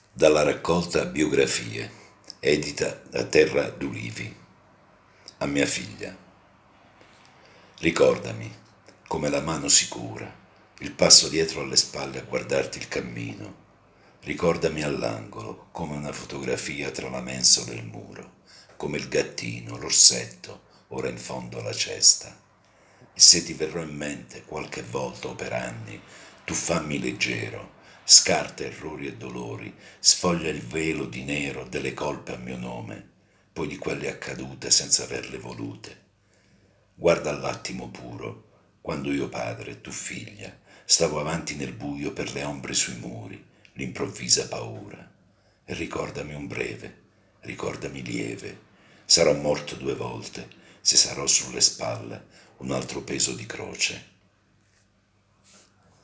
Dalla raccolta Biografie, edita da Terra d'Ulivi, a mia figlia. Ricordami, come la mano sicura, il passo dietro alle spalle a guardarti il cammino. Ricordami all'angolo, come una fotografia tra la mensola e il muro, come il gattino, l'orsetto, ora in fondo alla cesta. E se ti verrò in mente qualche volta o per anni, tu fammi leggero, scarta errori e dolori, sfoglia il velo di nero delle colpe a mio nome, poi di quelle accadute senza averle volute. Guarda l'attimo puro, quando io padre e tu figlia, stavo avanti nel buio per le ombre sui muri, l'improvvisa paura. E ricordami un breve, ricordami lieve, sarò morto 2 volte, se sarò sulle spalle un altro peso di croce.